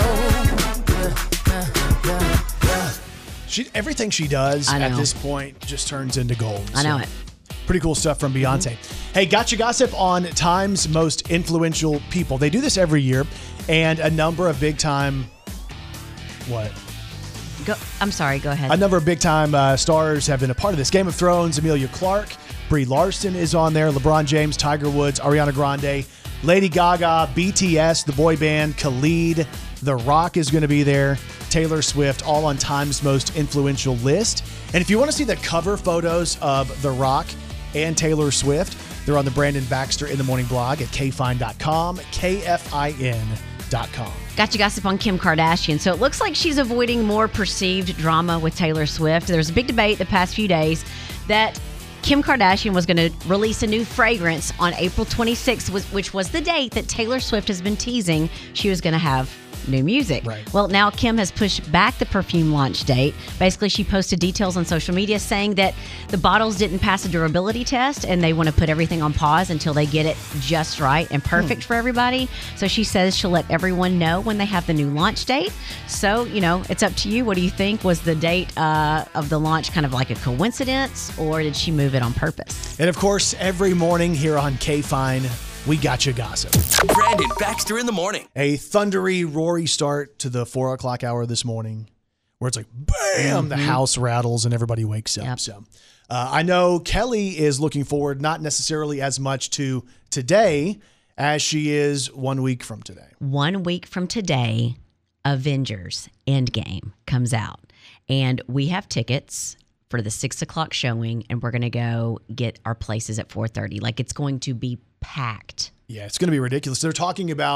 Yeah, yeah, yeah. She, everything she does I at know. this point just turns into gold. I know So, it. Pretty cool stuff from Beyonce. Hey, gotcha gossip on Time's most influential people. They do this every year, and a number of big time. What? Go, I'm sorry, go ahead. A number of big time uh, stars have been a part of this. Game of Thrones, Emilia Clarke, Brie Larson is on there. LeBron James, Tiger Woods, Ariana Grande, Lady Gaga, B T S, the boy band, Khalid, The Rock is going to be there. Taylor Swift, all on Time's most influential list. And if you want to see the cover photos of The Rock and Taylor Swift, they're on the Brandon Baxter in the Morning blog at k fine dot com, K F I N dot com. Got you gossip on Kim Kardashian. So it looks like she's avoiding more perceived drama with Taylor Swift. There's a big debate the past few days that Kim Kardashian was going to release a new fragrance on April twenty-sixth, which was the date that Taylor Swift has been teasing she was going to have new music. Right. Well, now Kim has pushed back the perfume launch date. Basically, she posted details on social media saying that the bottles didn't pass a durability test and they want to put everything on pause until they get it just right and perfect for everybody. So she says she'll let everyone know when they have the new launch date. So, you know, it's up to you. What do you think? Was the date uh, of the launch kind of like a coincidence, or did she move it on purpose? And of course, every morning here on K-Fine, we got you gossip. Brandon Baxter in the morning. A thundery, roary start to the four o'clock hour this morning, where it's like, bam, the house rattles and everybody wakes up. Yep. So uh, I know Kelly is looking forward, not necessarily as much to today as she is one week from today. One week from today, Avengers Endgame comes out. And we have tickets for the six o'clock showing, and we're going to go get our places at four thirty. Like, it's going to be packed. Yeah, it's going to be ridiculous. They're talking about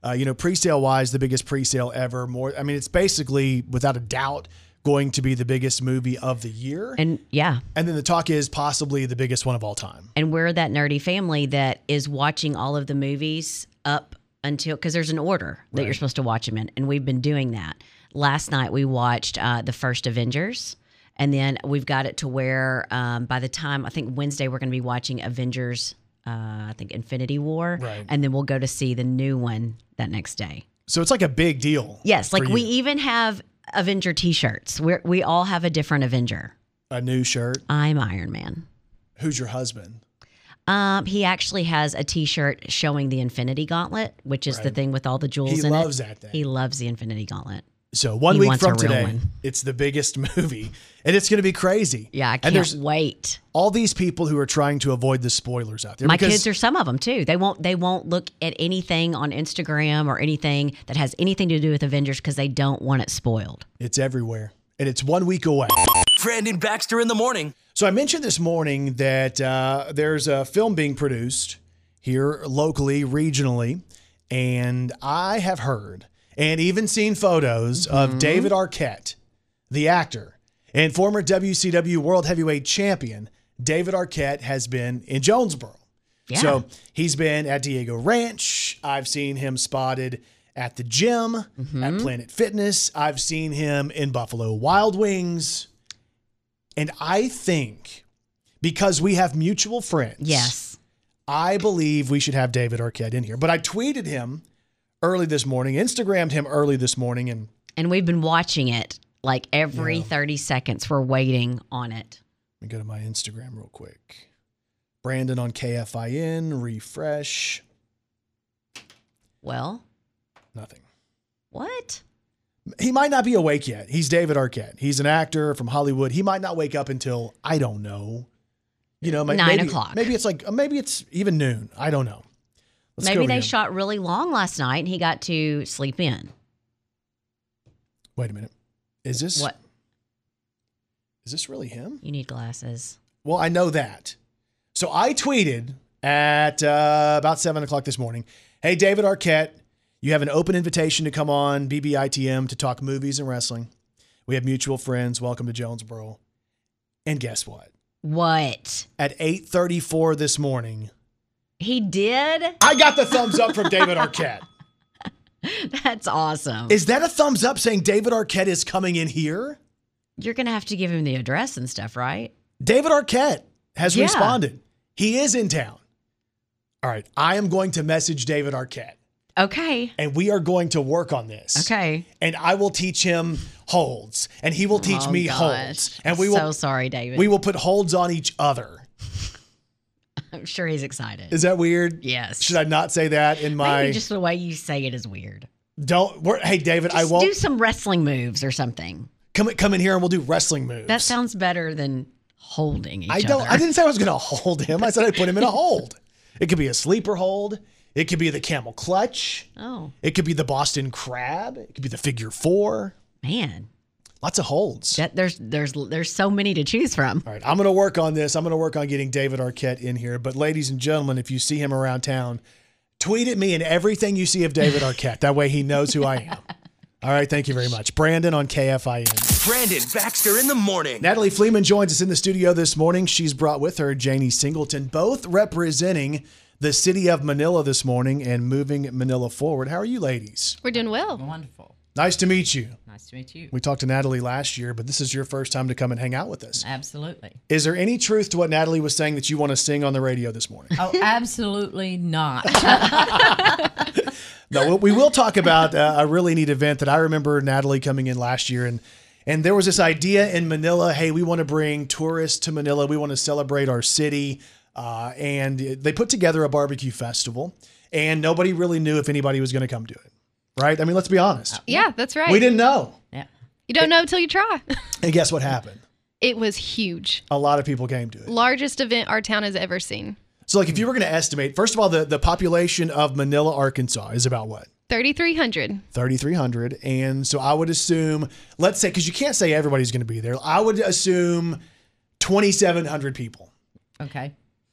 Uh, you know, pre-sale wise, the biggest pre-sale ever. More, I mean, it's basically without a doubt going to be the biggest movie of the year. And yeah. And then the talk is possibly the biggest one of all time. And we're that nerdy family that is watching all of the movies up until, because there's an order that Right. you're supposed to watch them in. And we've been doing that. Last night we watched uh, the first Avengers. And then we've got it to where um, by the time, I think Wednesday, we're going to be watching Avengers, uh, I think Infinity War. Right. And then we'll go to see the new one that next day. So it's like a big deal. Yes. Like for we you. even have Avenger t-shirts. We we all have a different Avenger. A new shirt. I'm Iron Man. Who's your husband? Um, he actually has a t-shirt showing the Infinity Gauntlet, which is the Right. thing with all the jewels He in it. loves that thing. He loves the Infinity Gauntlet. So one He week wants from a real today, one. it's the biggest movie, and it's going to be crazy. Yeah, I And can't there's wait. all these people who are trying to avoid the spoilers out there. My because kids are some of them too. They won't they won't look at anything on Instagram or anything that has anything to do with Avengers because they don't want it spoiled. It's everywhere, and it's one week away. Brandon Baxter in the morning. So I mentioned this morning that uh, there's a film being produced here locally, regionally, and I have heard and even seen photos Mm-hmm. of David Arquette, the actor, and former W C W World Heavyweight Champion. David Arquette has been in Jonesboro. Yeah. So he's been at Diego Ranch. I've seen him spotted at the gym, Mm-hmm. at Planet Fitness. I've seen him in Buffalo Wild Wings. And I think because we have mutual friends, Yes. I believe we should have David Arquette in here. But I tweeted him early this morning, Instagrammed him early this morning, and And we've been watching it like every Yeah. thirty seconds. We're waiting on it. let me go to my Instagram real quick. Brandon on K F I N, refresh, Well, nothing. what? He might not be awake yet. He's David Arquette. He's an actor from Hollywood. He might not wake up until, I don't know, you know, ma- Nine maybe, o'clock. Maybe it's like, maybe it's even noon. I don't know. Let's go Maybe over they here. shot really long last night and he got to sleep in. Wait a minute. Is this What? Is this really him? You need glasses. Well, I know that. So I tweeted at uh, about seven o'clock this morning, hey, David Arquette, you have an open invitation to come on B B I T M to talk movies and wrestling. We have mutual friends. Welcome to Jonesboro. And guess what? What? At eight thirty-four this morning, He did? I got the thumbs up from David Arquette. That's awesome. Is that a thumbs up saying David Arquette is coming in here? You're going to have to give him the address and stuff, right? David Arquette has Yeah. responded. He is in town. All right. I am going to message David Arquette. Okay. And we are going to work on this. Okay. And I will teach him holds, and he will teach Oh, me gosh. holds, and we will. So sorry, David. We will put holds on each other. I'm sure he's excited. Is that weird? Yes. Should I not say that in my? Maybe just the way you say it is weird. Don't. We're, hey, David, I Just won't do some wrestling moves or something. come come in here and we'll do wrestling moves. That sounds better than holding each I don't. other. I didn't say I was going to hold him. I said I'd put him in a hold. It could be a sleeper hold. It could be the camel clutch. Oh, It could be the Boston crab. It could be the figure four. man. Lots of holds. That, there's there's there's so many to choose from. All right, I'm going to work on this. I'm going to work on getting David Arquette in here. But ladies and gentlemen, if you see him around town, tweet at me and everything you see of David Arquette. That way he knows who I am. All right, thank you very much. Brandon on K F I N. Brandon Baxter in the morning. Natalie Fleeman joins us in the studio this morning. She's brought with her Janie Singleton, both representing the city of Manila this morning and moving Manila forward. How are you ladies? We're doing well. Wonderful. Nice to meet you. Nice to meet you. We talked to Natalie last year, but this is your first time to come and hang out with us. Absolutely. Is there any truth to what Natalie was saying that you want to sing on the radio this morning? Oh, absolutely not. No, we will talk about uh, a really neat event that I remember Natalie coming in last year, and and there was this idea in Manila. Hey, we want to bring tourists to Manila. We want to celebrate our city, uh, and they put together a barbecue festival, and nobody really knew if anybody was going to come to it. Right? I mean, let's be honest. Yeah, that's right. We didn't know. Yeah. You don't know until you try. And guess what happened? It was huge. A lot of people came to it. Largest event our town has ever seen. So, like, if you were going to estimate, first of all, the, the population of Manila, Arkansas is about what? thirty-three hundred. thirty-three hundred. And so I would assume, let's say, because you can't say everybody's going to be there. I would assume twenty-seven hundred people. Okay.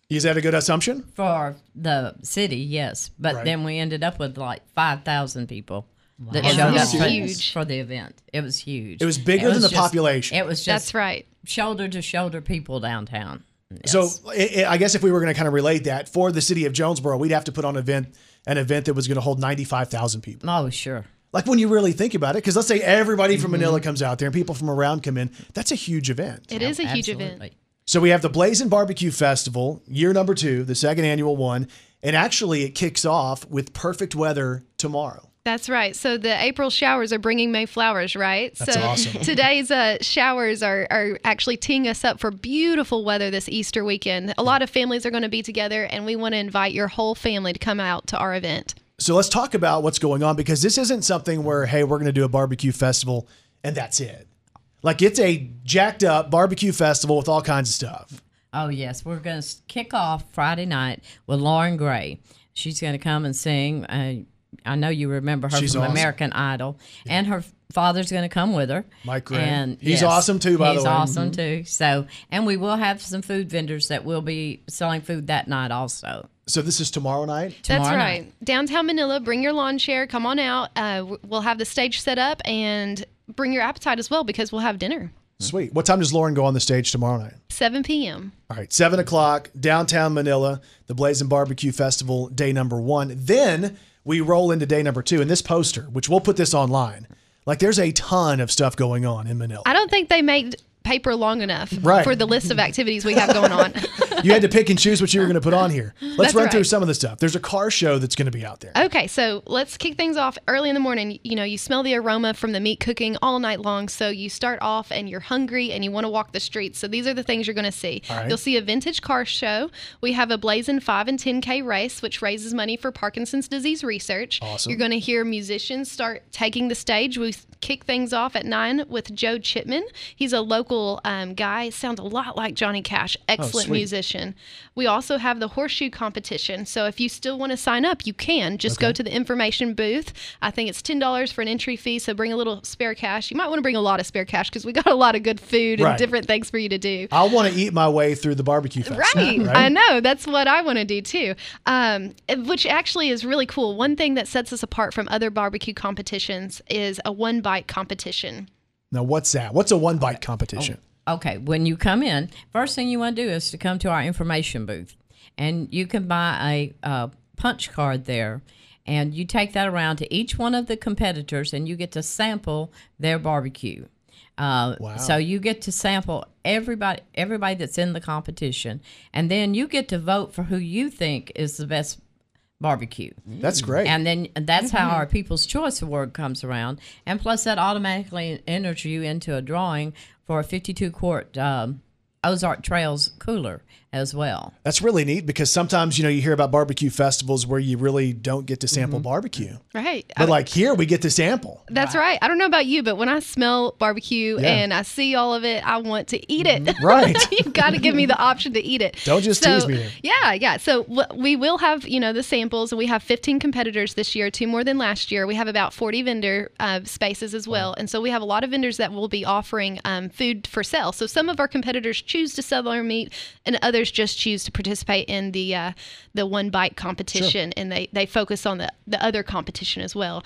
Is that a good assumption? For the city, yes. But Right. then we ended up with like five thousand people that Wow. showed It up was for, huge. for the event. It was huge. It was bigger than the population. It was just That's right. shoulder to shoulder people downtown. Yes. So i I guess if we were going to kind of relate that for the city of Jonesboro, we'd have to put on an event, an event that was going to hold ninety-five thousand people. Oh, sure. Like when you really think about it, because let's say everybody from Mm-hmm. Manila comes out there and people from around come in. That's a huge event. It is a huge Absolutely. event. So we have the Blazing Barbecue Festival, year number two, the second annual one. And actually it kicks off with perfect weather tomorrow. That's right. So the April showers are bringing May flowers, right? That's so awesome. today's uh, showers are, are actually teeing us up for beautiful weather this Easter weekend. A lot of families are going to be together, and we want to invite your whole family to come out to our event. So let's talk about what's going on, because this isn't something where, hey, we're going to do a barbecue festival and that's it. Like it's a jacked up barbecue festival with all kinds of stuff. Oh, yes. We're going to kick off Friday night with Lauren Gray. She's going to come and sing. Uh, I know you remember her She's from awesome. American Idol. And her father's going to come with her. Mike Gray. And He's awesome too, by the he's way. awesome Mhm. too. So, and we will have some food vendors that will be selling food that night also. So this is tomorrow night? That's Tomorrow right. night. Downtown Manila, bring your lawn chair. Come on out. Uh, w- we'll have the stage set up, and bring your appetite as well, because we'll have dinner. Sweet. What time does Lauren go on the stage tomorrow night? seven p.m. All right, seven o'clock, downtown Manila, the Blazing Barbecue Festival, day number one. Then we roll into day number two. And this poster, which we'll put this online, like there's a ton of stuff going on in Manila. I don't think they made paper long enough Right. for the list of activities we have going on. You had to pick and choose what you were going to put on here. Let's That's run through right. some of the stuff. There's a car show that's going to be out there. Okay, so let's kick things off early in the morning. You know, you smell the aroma from the meat cooking all night long. So you start off and you're hungry and you want to walk the streets. So these are the things you're going to see. All right. You'll see a vintage car show. We have a Blazing five and ten K race, which raises money for Parkinson's disease research. Awesome. You're going to hear musicians start taking the stage. We kick things off at nine with Joe Chipman. He's a local um, guy. Sounds a lot like Johnny Cash. Excellent sweet. musician. We also have the horseshoe competition. So if you still want to sign up, you can. Just go Okay. to the information booth. I think it's ten dollars for an entry fee, so bring a little spare cash. You might want to bring a lot of spare cash because we got a lot of good food and Right. different things for you to do. I want to eat my way through the barbecue festival. Right. I know. That's what I want to do too. Um, which actually is really cool. One thing that sets us apart from other barbecue competitions is a one bite competition. Now, what's that? What's a one bite competition? Okay, when you come in, first thing you want to do is to come to our information booth, and you can buy a uh, punch card there, and you take that around to each one of the competitors, and you get to sample their barbecue. Uh, Wow. So you get to sample everybody, everybody that's in the competition, and then you get to vote for who you think is the best barbecue. That's great. And then that's how Mhm. our People's Choice Award comes around. And plus, that automatically enters you into a drawing for a fifty-two quart um, Ozark Trails cooler as well. That's really neat because sometimes, you know, you hear about barbecue festivals where you really don't get to sample barbecue. Right. But like here, we get to sample. That's right. I don't know about you, but when I smell barbecue Yeah. and I see all of it, I want to eat it. Right. You've got to give me the option to eat it. Don't just So, tease me there. Yeah, yeah. So w- we will have, you know, the samples, and we have fifteen competitors this year, two more than last year. We have about forty vendor uh, spaces as well. And so we have a lot of vendors that will be offering um, food for sale. So some of our competitors choose to sell their meat, and others just choose to participate in the uh, the one bite competition, and they, they focus on the, the other competition as well.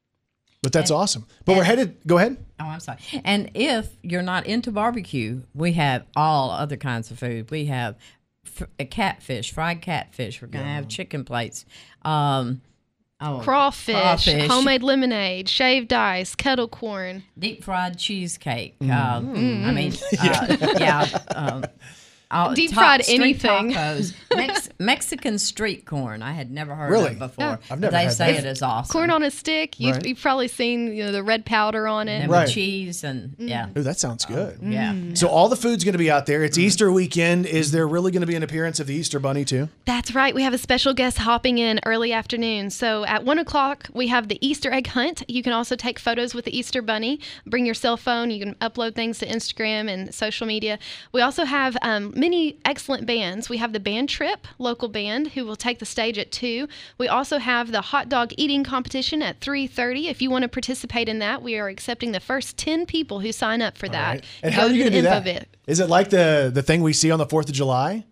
But that's awesome. But we're headed, go ahead. Oh, I'm sorry. And if you're not into barbecue, we have all other kinds of food. We have f- a catfish, fried catfish. We're going to have chicken plates. Um, oh, Crawfish, crawfish, homemade lemonade, shaved ice, kettle corn. deep fried cheesecake. Mm. Uh, Mm. I mean, uh, yeah. um, all- Deep top fried street anything. Tacos. Mex- Mexican street corn. I had never heard Really? of before. Yeah. I've but never they had say that. it is awesome. Corn on a stick. You've, Right. you've probably seen, you know, the red powder on it. And Right. with cheese and yeah. Ooh, that sounds good. Yeah. So all the food's going to be out there. It's Easter weekend. Is there really going to be an appearance of the Easter Bunny too? That's right. We have a special guest hopping in early afternoon. So at one o'clock, we have the Easter egg hunt. You can also take photos with the Easter bunny. Bring your cell phone. You can upload things to Instagram and social media. We also have um, many excellent bands. We have the Band Trip, local band, who will take the stage at two. We also have the hot dog eating competition at three thirty. If you want to participate in that, we are accepting the first ten people who sign up for that. And how are Go you to going to the do info that? bit. Is it like the the thing we see on the fourth of July?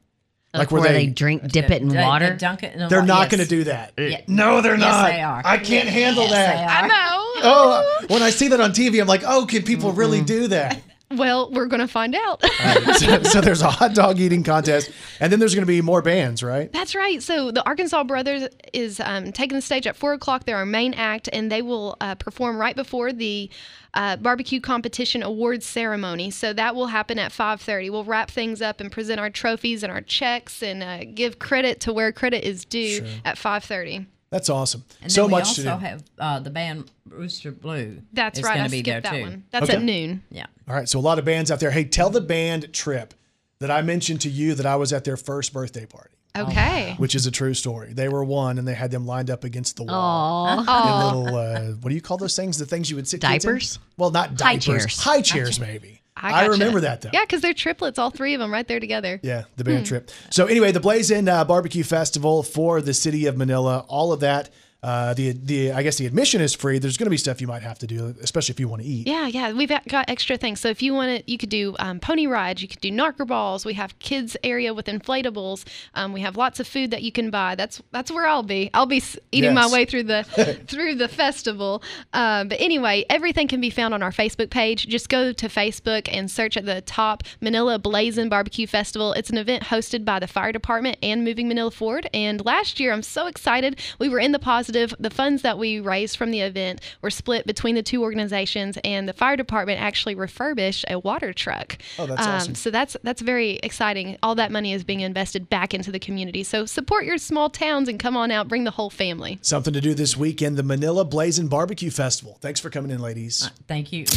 Like where they drink, dip it in They- they water? dunk it in the They're wa- not yes. going to do that. Yeah. No, they're Yes, not. they are. I can't handle Yes, that. they are. I know. Oh, when I see that on T V, I'm like, oh, can people really do that? Well, we're going to find out. so, so there's a hot dog eating contest, and then there's going to be more bands, right? That's right. So the Arkansas Brothers is um, taking the stage at four o'clock. They're our main act, and they will uh, perform right before the uh, barbecue competition awards ceremony. So that will happen at five thirty. We'll wrap things up and present our trophies and our checks and uh, give credit to where credit is due Sure. at five thirty. That's awesome. And so then we much also to do. have uh, the band Rooster Blue. That's is right. gonna I be skipped there that too. one. That's Okay. at noon. Yeah. All right, so a lot of bands out there. Hey, tell the band Trip that I mentioned to you that I was at their first birthday party. Okay. Which is a true story. They were one, and they had them lined up against the wall. Aw. In Aw. little, uh, what do you call those things? The things you would sit kids in? Diapers? Well, not High diapers. chairs. High chairs, maybe. I, gotcha. remember that, though. Yeah, because they're triplets, all three of them right there together. Yeah, the band Hmm. Trip. So anyway, the Blaze Inn uh, Barbecue Festival for the city of Manila, all of that. Uh, the the I guess the admission is free. There's going to be stuff you might have to do, especially if you want to eat. Yeah, yeah, we've got extra things. So if you want to, you could do um, pony rides, you could do knocker balls. We have kids area with inflatables. Um, we have lots of food that you can buy. That's that's where I'll be. I'll be s- eating my Yes. way through the through the festival. Um, but anyway, everything can be found on our Facebook page. Just go to Facebook and search at the top Manila Blazin' Barbecue Festival. It's an event hosted by the fire department and Moving Manila Forward. And last year, I'm so excited. We were in the positive. The funds that we raised from the event were split between the two organizations, and the fire department actually refurbished a water truck. Oh, that's awesome. So that's that's very exciting. All that money is being invested back into the community. So support your small towns and come on out, bring the whole family. Something to do this weekend, the Manila Blazin' Barbecue Festival. Thanks for coming in, ladies. Thank you.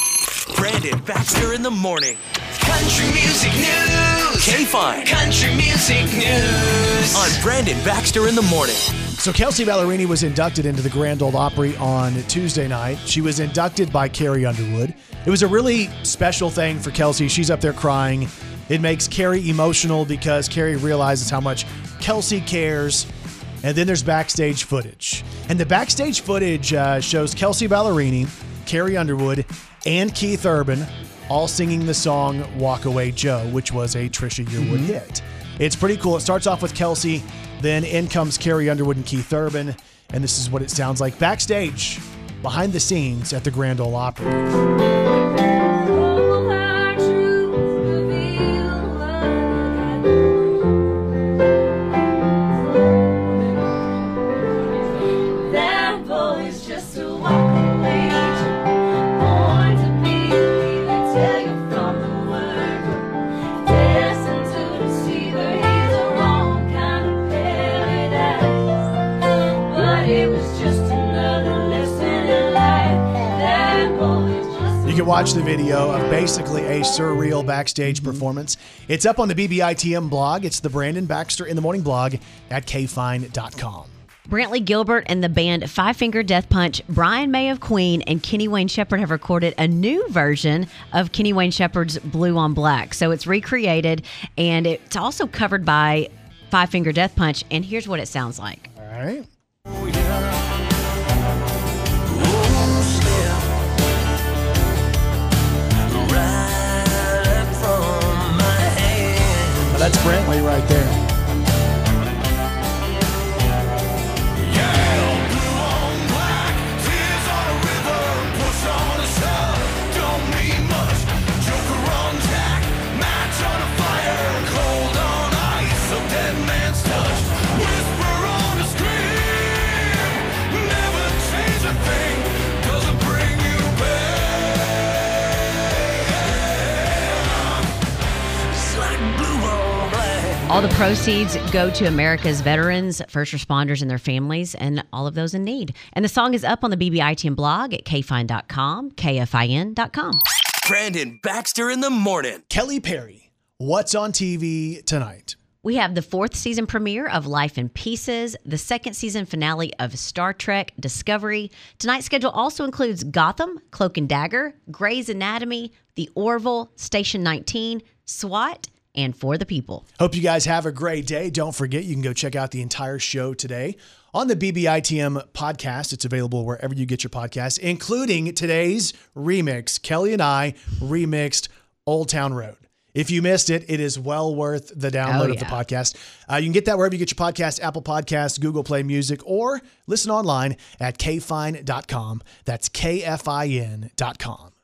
Brandon Baxter in the morning. Country music news. K-Fine. Country music news. On Brandon Baxter in the morning. So Kelsey Ballerini was inducted into the Grand Ole Opry on Tuesday night. She was inducted by Carrie Underwood. It was a really special thing for Kelsey. She's up there crying. It makes Carrie emotional because Carrie realizes how much Kelsey cares. And then there's backstage footage. And the backstage footage uh, shows Kelsey Ballerini, Carrie Underwood, and Keith Urban all singing the song Walk Away Joe, which was a Trisha Yearwood hit. It's pretty cool. It starts off with Kelsey, then in comes Carrie Underwood and Keith Urban, and this is what it sounds like backstage, behind the scenes at the Grand Ole Opry. That boy's just a walk away, born to be a tell you from the word, destined to deceive her. He's the wrong kind of paradise, but it was just another lesson in life. That boy's just You can watch the video of basically a surreal backstage performance. It's up on the B B I T M blog. It's the Brandon Baxter in the Morning blog at k fine dot com. Brantley Gilbert and the band Five Finger Death Punch, Brian May of Queen, and Kenny Wayne Shepherd have recorded a new version of Kenny Wayne Shepherd's Blue on Black. So it's recreated, and it's also covered by Five Finger Death Punch. And here's what it sounds like. All right. Now that's Brantley right there. All the proceeds go to America's veterans, first responders, and their families, and all of those in need. And the song is up on the B B I T M blog at k fine dot com, k f i n dot com. Brandon Baxter in the morning. Kelly Perry, what's on T V tonight? We have the fourth season premiere of Life in Pieces, the second season finale of Star Trek Discovery. Tonight's schedule also includes Gotham, Cloak and Dagger, Grey's Anatomy, The Orville, Station nineteen, SWAT, and For the People. Hope you guys have a great day. Don't forget, you can go check out the entire show today on the B B I T M podcast. It's available wherever you get your podcasts, including today's remix. Kelly and I remixed Old Town Road. If you missed it, it is well worth the download Oh, of the yeah. podcast. Uh, you can get that wherever you get your podcast, Apple Podcasts, Google Play Music, or listen online at k fine dot com. That's K F I N dot com.